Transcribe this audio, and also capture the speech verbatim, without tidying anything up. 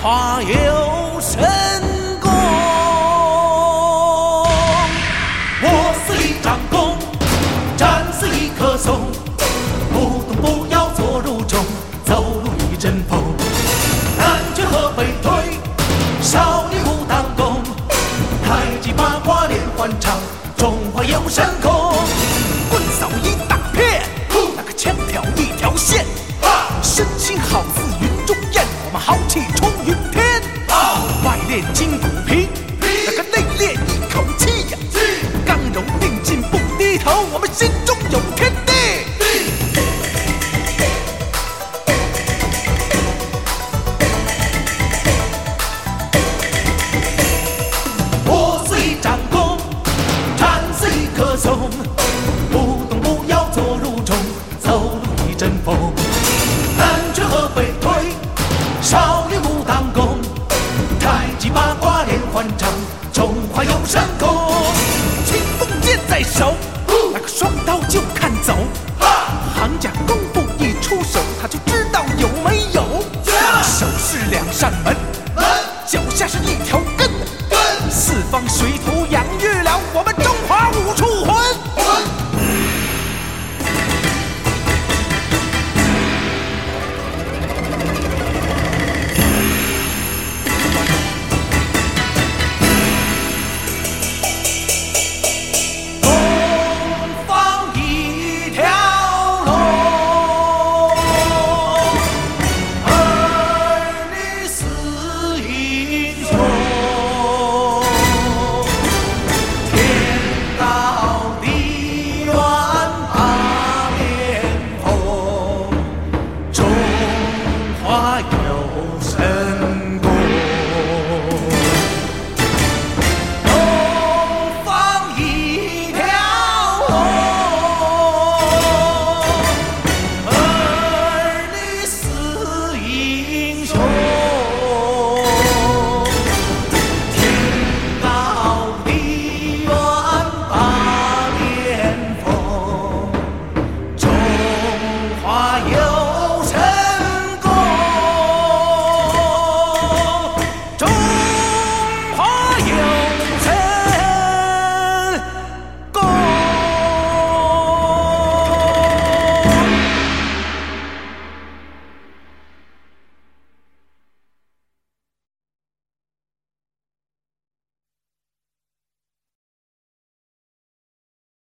华有神功。 我似一张弓，战似一棵松，不动不摇坐如钟，走路一阵风。南拳和北腿，少林武当功，太极八卦连环掌，中华有神功。 棍扫一大片，那个枪挑一条线，身形好似云中雁，我们豪气冲云天。外练筋骨皮，那个内练一口气呀，刚柔并进不低头，我们心中有天地。 我似一张弓，战似一棵松，不动不摇坐如钟，走路一阵风。南拳和北腿，少林武当功，太极八卦连环掌，中华有神功。 青锋剑在手，那个双刀就看走。行家功夫一出手，他就知道有没有。手是两扇门，脚下是一条根，四方水土